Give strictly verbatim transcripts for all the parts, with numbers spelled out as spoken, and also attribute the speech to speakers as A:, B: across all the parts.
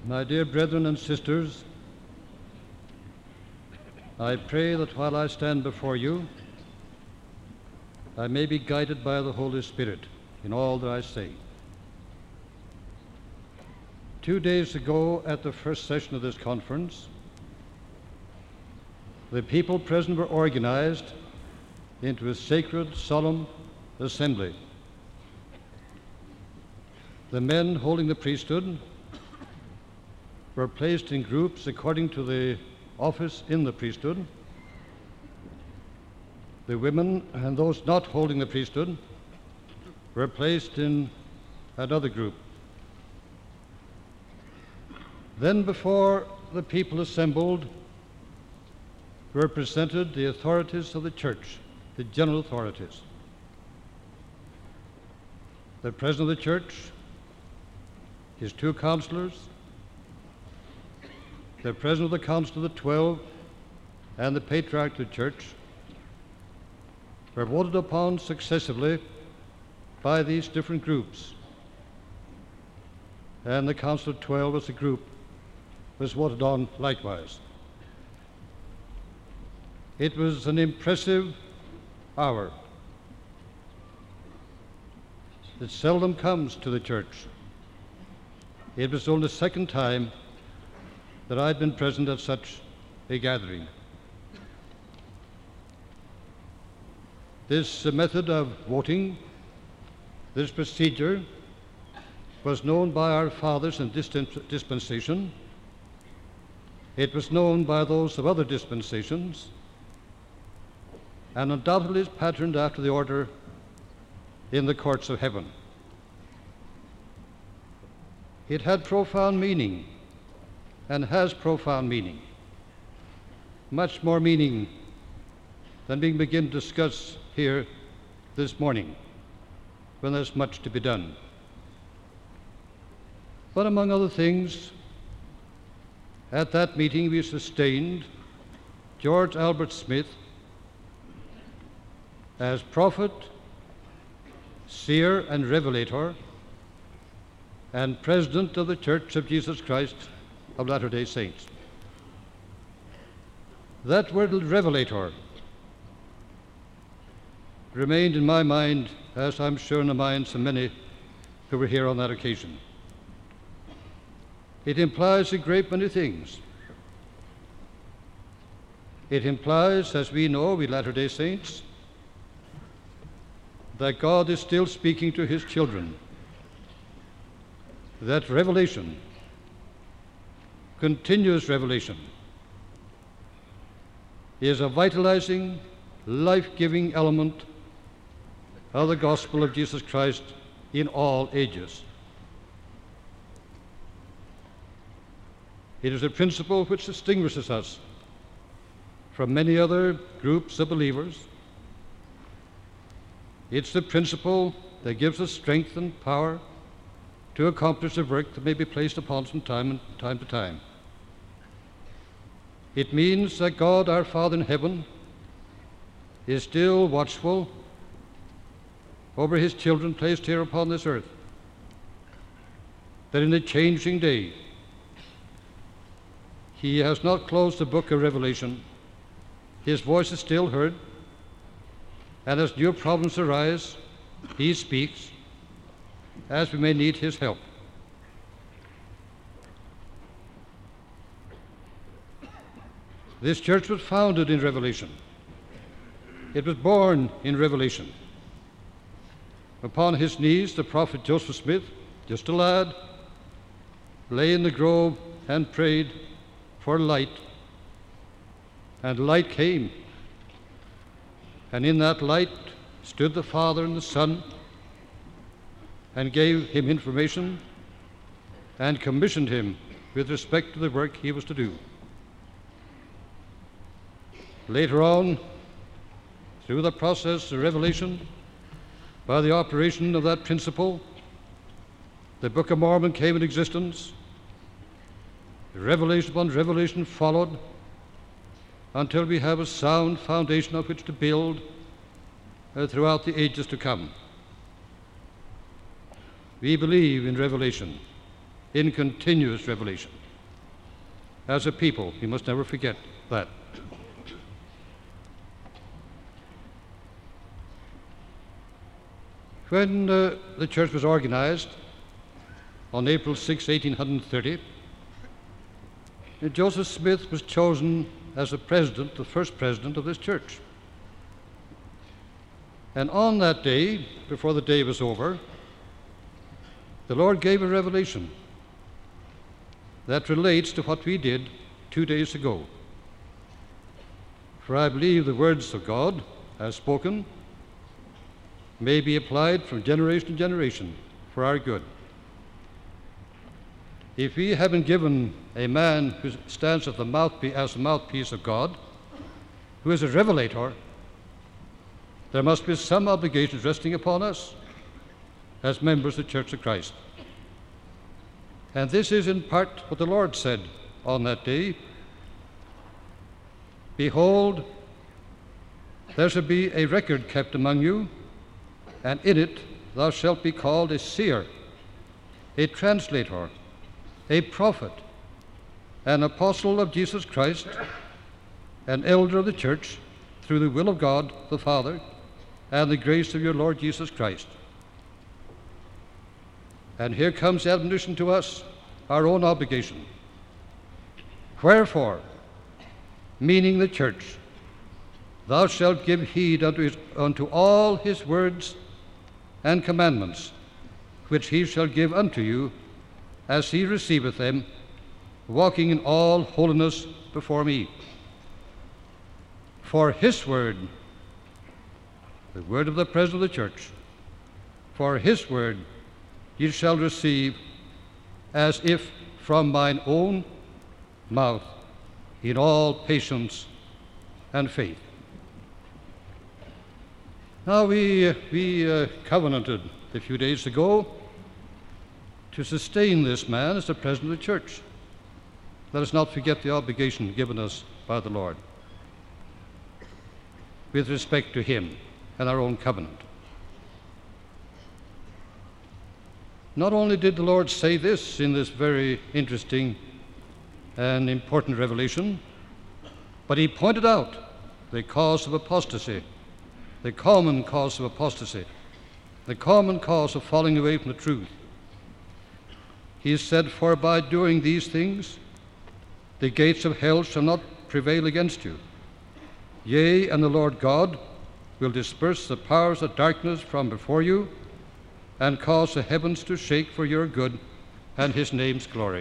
A: My dear brethren and sisters, I pray that while I stand before you, I may be guided by the Holy Spirit in all that I say. Two days ago, at the first session of this conference, the people present were organized into a sacred, solemn assembly. The men holding the priesthood were placed in groups according to the office in the priesthood. The women and those not holding the priesthood were placed in another group. Then before the people assembled were presented the authorities of the church, the general authorities. The president of the church, his two counselors, the president of the council of the twelve, and the patriarch of the church were voted upon successively by these different groups. And the council of twelve as a group was voted on likewise. It was an impressive hour. It seldom comes to the church. It was only the second time that I'd been present at such a gathering. This uh, method of voting, this procedure, was known by our fathers in this dispensation. It was known by those of other dispensations, and undoubtedly is patterned after the order in the courts of heaven. It had profound meaning and has profound meaning, much more meaning than we can begin to discuss here this morning, when there's much to be done. But among other things, at that meeting we sustained George Albert Smith as prophet, seer, and revelator, and president of the Church of Jesus Christ of Latter-day Saints. That word revelator remained in my mind, as I'm sure in the minds of many who were here on that occasion. It implies a great many things. It implies, as we know, we Latter-day Saints, that God is still speaking to his children, that revelation, continuous revelation, is a vitalizing, life-giving element of the gospel of Jesus Christ in all ages. It is a principle which distinguishes us from many other groups of believers. It's the principle that gives us strength and power to accomplish the work that may be placed upon us from time, and time to time. It means that God, our Father in heaven, is still watchful over his children placed here upon this earth, that in the changing day, he has not closed the book of Revelation. His voice is still heard, and as new problems arise, he speaks, as we may need his help. This church was founded in Revelation. It was born in Revelation. Upon his knees, the prophet Joseph Smith, just a lad, lay in the grove and prayed for light, and light came. And in that light stood the Father and the Son, and gave him information and commissioned him with respect to the work he was to do. Later on, through the process of revelation, by the operation of that principle, the Book of Mormon came into existence. Revelation upon revelation followed until we have a sound foundation of which to build uh, throughout the ages to come. We believe in revelation. in continuous revelation. As a people, we must never forget that. When uh, the church was organized on April sixth, eighteen thirty, Joseph Smith was chosen as the president, the first president of this church. And on that day, before the day was over, the Lord gave a revelation that relates to what we did two days ago. For I believe the words of God, as spoken, may be applied from generation to generation for our good. If we have been given a man who stands as the mouthpiece, as the mouthpiece of God, who is a revelator, there must be some obligations resting upon us as members of the Church of Christ. And this is in part what the Lord said on that day. Behold, there shall be a record kept among you, and in it thou shalt be called a seer, a translator, a prophet, an apostle of Jesus Christ, an elder of the church, through the will of God the Father and the grace of your Lord Jesus Christ. And here comes the admonition to us, our own obligation. Wherefore, meaning the church, thou shalt give heed unto, his, unto all his words and commandments, which he shall give unto you, as he receiveth them, walking in all holiness before me. For his word, the word of the President of the church, for his word ye shall receive as if from mine own mouth, in all patience and faith. Now we, we uh, covenanted a few days ago to sustain this man as the president of the church. Let us not forget the obligation given us by the Lord with respect to him and our own covenant. Not only did the Lord say this in this very interesting and important revelation, but he pointed out the cause of apostasy, the common cause of apostasy, the common cause of falling away from the truth. He said, for by doing these things, the gates of hell shall not prevail against you. Yea, and the Lord God will disperse the powers of darkness from before you, and cause the heavens to shake for your good and his name's glory.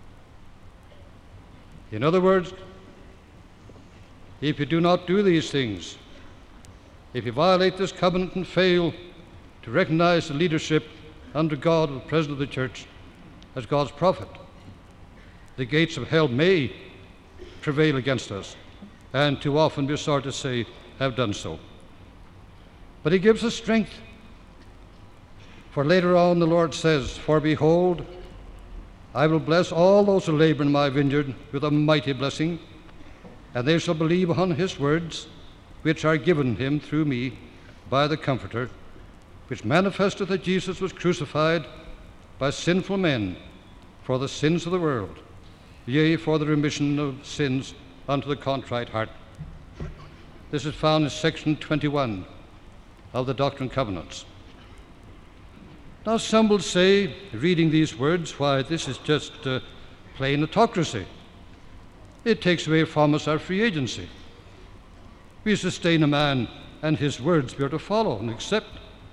A: In other words, if you do not do these things, if you violate this covenant and fail to recognize the leadership under God of the President of the church as God's prophet, the gates of hell may prevail against us, and too often, we're sorry to say, have done so. But he gives us strength. For later on the Lord says, for behold, I will bless all those who labor in my vineyard with a mighty blessing, and they shall believe upon his words, which are given him through me by the Comforter, which manifesteth that Jesus was crucified by sinful men for the sins of the world, yea, for the remission of sins unto the contrite heart. This is found in section twenty-one of the Doctrine and Covenants. Now some will say, reading these words, why, this is just uh, plain autocracy. It takes away from us our free agency. We sustain a man and his words we are to follow and accept.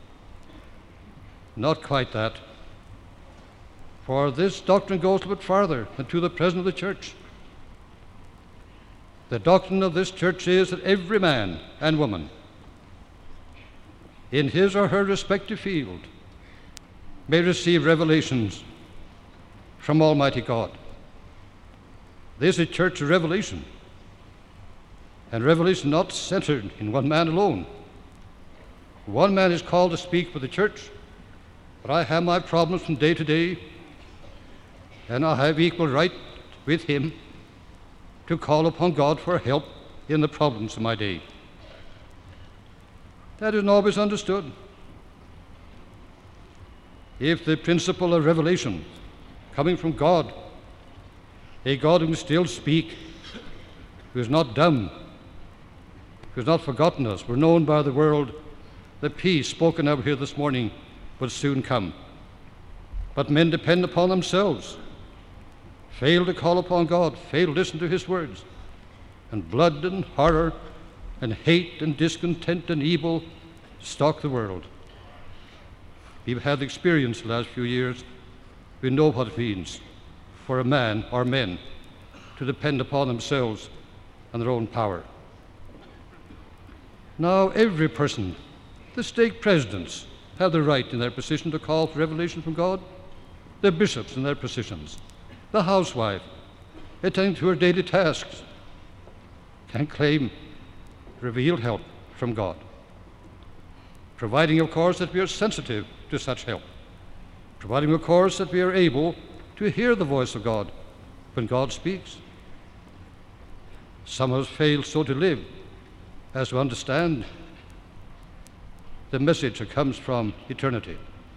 A: Not quite that. For this doctrine goes a bit farther than to the President of the church. The doctrine of this church is that every man and woman in his or her respective field may receive revelations from Almighty God. This is a church of revelation, and revelation not centered in one man alone. One man is called to speak for the church, but I have my problems from day to day, and I have equal right with him to call upon God for help in the problems of my day. That isn't always understood. If the principle of revelation coming from God, a God who can still speak, who is not dumb, who has not forgotten us. We're known by the world. The peace spoken of here this morning will soon come. But men depend upon themselves, fail to call upon God, fail to listen to his words, and blood and horror and hate and discontent and evil stalk the world. We've had experience the last few years. We know what it means for a man or men to depend upon themselves and their own power. Now, every person, the stake presidents, have the right in their position to call for revelation from God. The bishops in their positions, the housewife, attending to her daily tasks, can claim revealed help from God, providing, of course, that we are sensitive to such help, providing, of course, that we are able to hear the voice of God when God speaks. Some of us fail so to live as to understand the message that comes from eternity.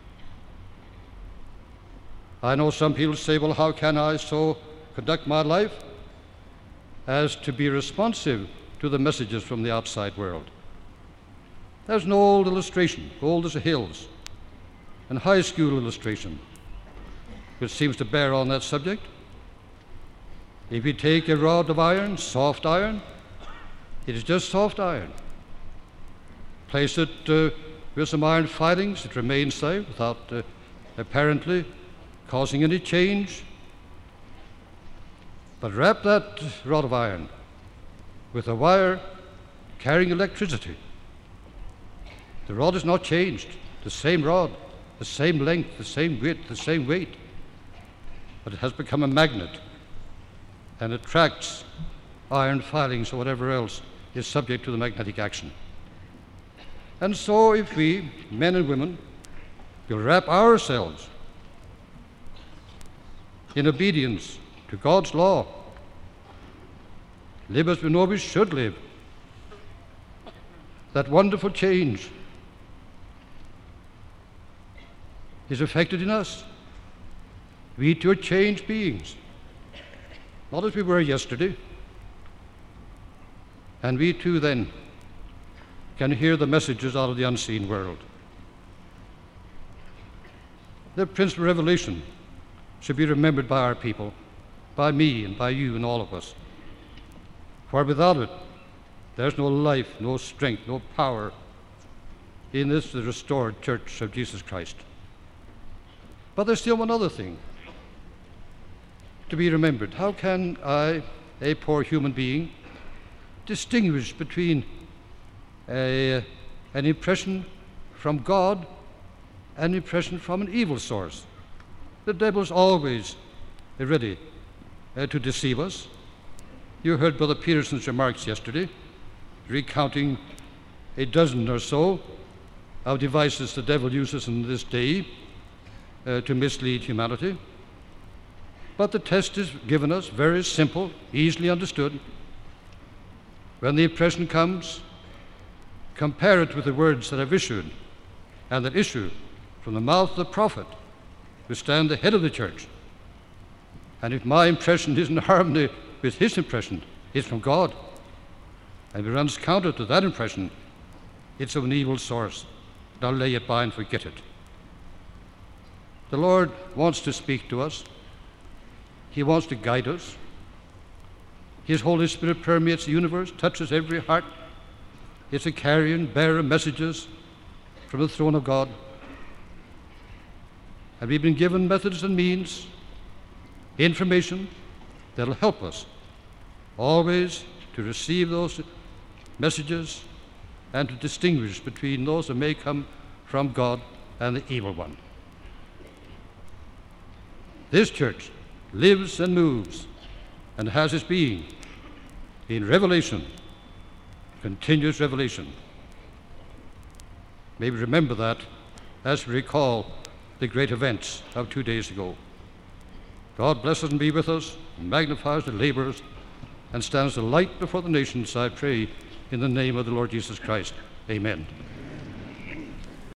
A: I know some people say, well, how can I so conduct my life as to be responsive to the messages from the outside world? There's an old illustration, old as the hills, and high school illustration, which seems to bear on that subject. If you take a rod of iron, soft iron, it is just soft iron. Place it uh, with some iron filings, it remains there without uh, apparently causing any change. But wrap that rod of iron with a wire carrying electricity. The rod is not changed, the same rod, the same length, the same width, the same weight, but it has become a magnet and attracts iron filings or whatever else is subject to the magnetic action. And so if we, men and women, will wrap ourselves in obedience to God's law, live as we know we should live, that wonderful change is effected in us. We too are changed beings, not as we were yesterday. And we too then can hear the messages out of the unseen world. The principal revelation should be remembered by our people, by me and by you and all of us. For without it, there's no life, no strength, no power in this, the restored church of Jesus Christ. But there's still one other thing to be remembered. How can I, a poor human being, distinguish between a, an impression from God and an impression from an evil source? The devil is always ready uh, to deceive us. You heard Brother Peterson's remarks yesterday, recounting a dozen or so of devices the devil uses in this day uh, to mislead humanity. But the test is given us, very simple, easily understood. When the impression comes, compare it with the words that have issued and that issue from the mouth of the prophet who stand the head of the church. And if my impression is in harmony with his impression, it's from God. And if it runs counter to that impression, it's of an evil source. And I'll lay it by and forget it. The Lord wants to speak to us. He wants to guide us. His Holy Spirit permeates the universe, touches every heart. It's a carrier, bearer of messages from the throne of God. And we've been given methods and means, information that'll help us always to receive those messages and to distinguish between those that may come from God and the evil one. This church lives and moves and has its being in revelation, continuous revelation. May we remember that as we recall the great events of two days ago. God bless us and be with us, and magnifies the laborers, and stands a light before the nations, I pray, in the name of the Lord Jesus Christ. Amen.